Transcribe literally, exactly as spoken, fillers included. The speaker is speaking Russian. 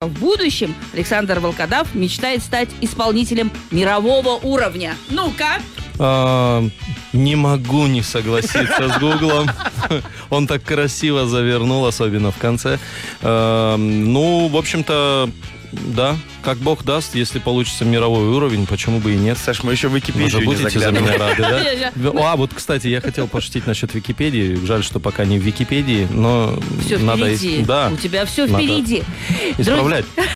В будущем Александр Волкодав мечтает стать исполнителем мирового уровня. Ну-ка! А, не могу не согласиться с Гуглом. Он так красиво завернул, особенно в конце. А, ну, в общем-то, да, как Бог даст, если получится мировой уровень, почему бы и нет. Саш, мы еще в Википедию Вы же не будете за меня заглядывали. рады, да? А, вот, кстати, я хотел пошутить насчет Википедии. Жаль, что пока не в Википедии, но Все надо... впереди. Да, У тебя все надо впереди. исправлять.